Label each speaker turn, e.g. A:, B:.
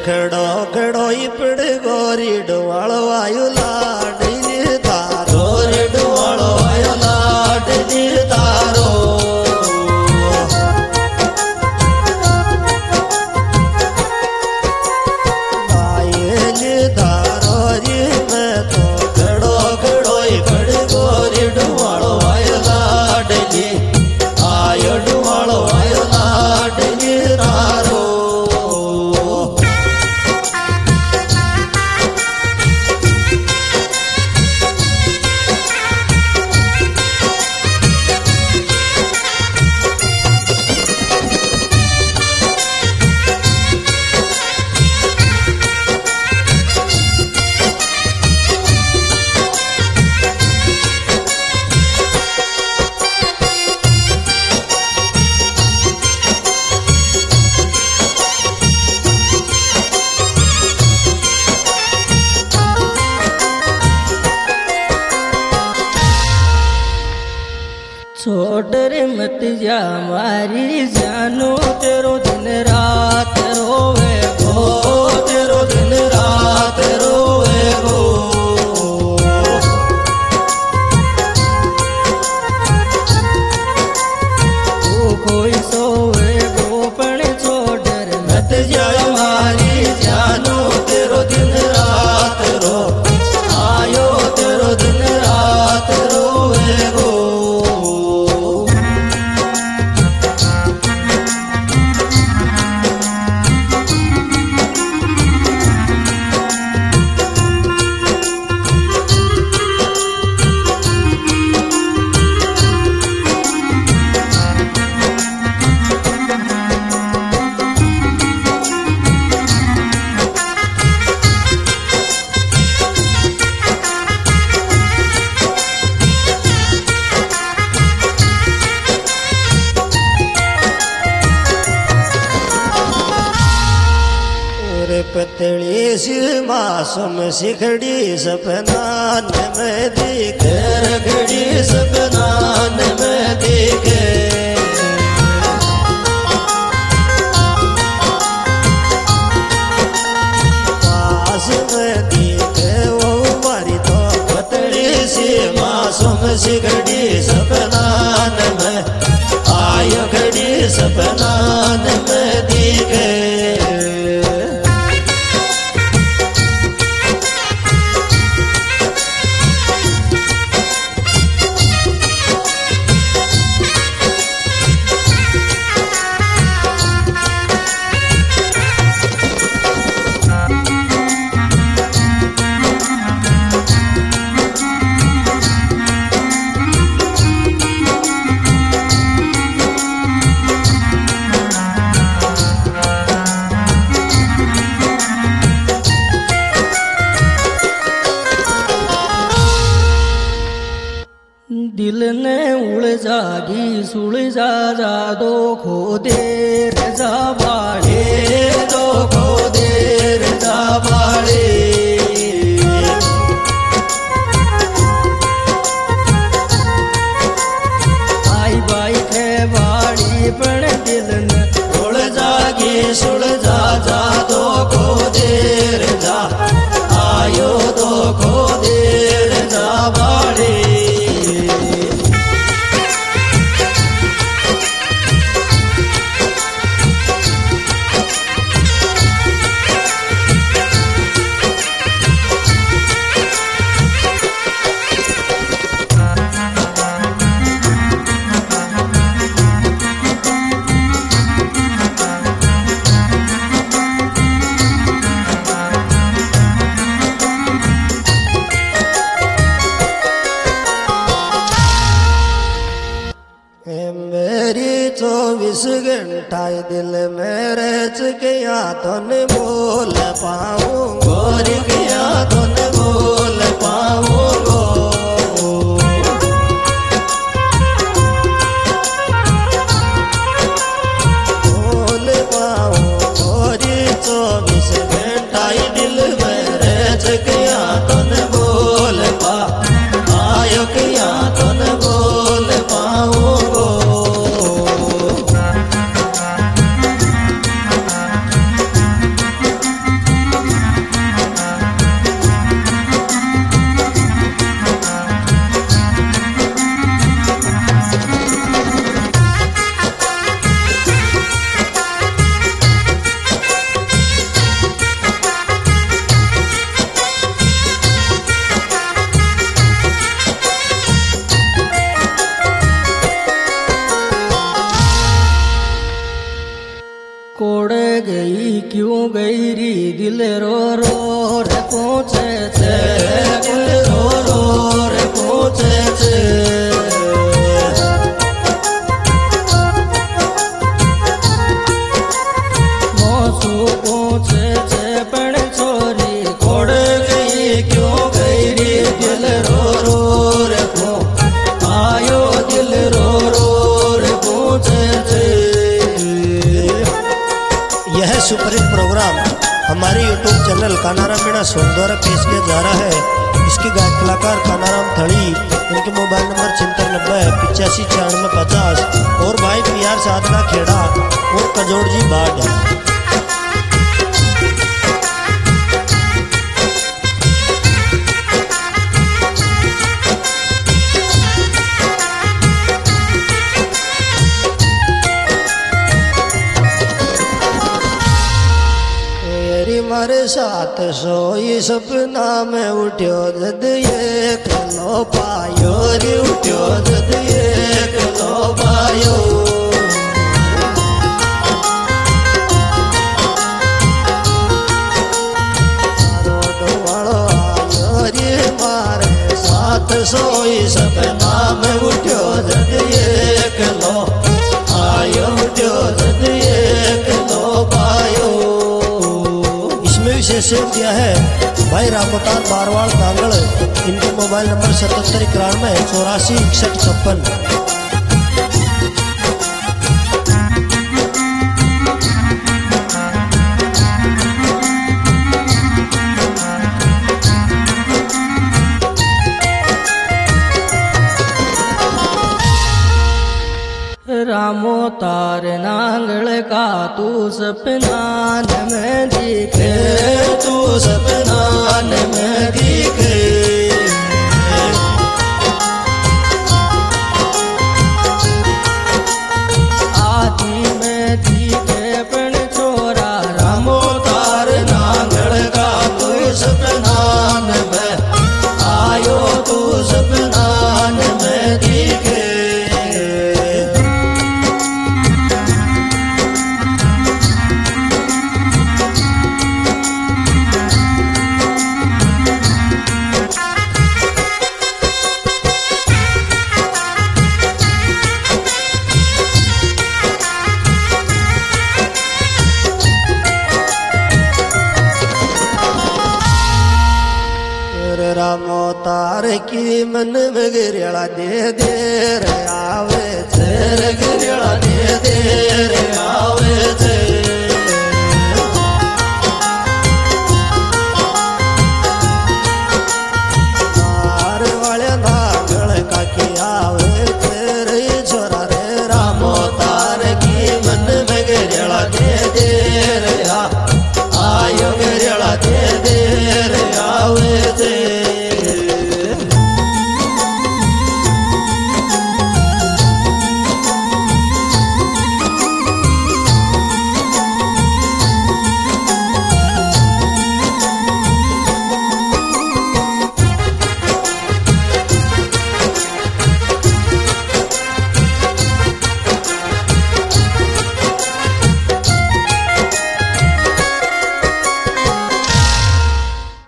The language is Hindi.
A: खड़ो खड़ो इपड़ गोरी डोवालो आयो लाड तारो रे डोवालो आयो लाड तारो
B: छोड़ रे मत जा मारी जानो तेरो दिन रात रोवे गो
A: तेरो दिन रात रोवे गो
B: तू कोई सोवे गो पण छोड़ रे
A: मत जा मारी जानो तेरो दिन रात रो आयो तेरो दिन रात रोवे गो पतली सी मासूम सी खड़ी सपनान में दिखे रगड़ी सपनान में दिखे पास में दिखे वो मारी तो पतली सी मासूम सी खड़ी सपनान में आयो खड़ी सपनान में दिखे
B: दिल ने उलझागी सुलझा जा दो खो देर जा बाड़े
A: दो खो देर जा बाड़े
B: आई बाई खे बाड़ी पण दिल ने
A: उलझागी सुलझा जा दो खो देर जा आयो दो खो देर जा बाड़े मेरी 24 घंटा दिल मेरे चुकिया तुन बोल पाऊँ गोरी किया तुन बोल पाऊँ गो बोल पाऊँ गोरी 24 घंटा दिल मेरे चुकिया तुन बोल पा आयो किया तुन बोल पाऊँ
B: क्यों गई री दिल रो रो रे पूछे छे
A: दिल रो रो रे पूछे छे
B: मोसू पूछे छे पण छोरी
A: खोड़ गई क्यों गई री दिल रो रो रे को आयो दिल रो रो रे पूछे छे। यह सुपरहिट प्रोग्राम हमारे YouTube channel Kanaram Meena song द्वारा पेश किया जा रहा है। इसके गायक कलाकार कानाराम थड़ी, इनके मोबाइल नंबर 7690 85 96 50 और भाई PR साधना खेड़ा और कजोड़ जी बाढ़। मारे साथ सोई सपना में उठ्यो जद एक लो पायो रे उठ्यो जद एक लो पायो वालो आयो रे मारे साथ सोई सपना में उठ्यो जद एक लो आयो उठ्यो जद एक लो पायो। विशेष दिया है भाई रामोतार बारवाड़ कांगड़, इनके मोबाइल नंबर 7791846156।
B: रामो तार नांगल का तू सपना में दिखे
A: तू सपना में दिखे
B: आदि में दिखे पण छोरा
A: रामो तार नांगल का तू सपना में आयो तू सपना में दिखे। रामो तार की मन में गिरियाला दे दे रे आवे छे रे गिरियाला दे दे रे आवे छे।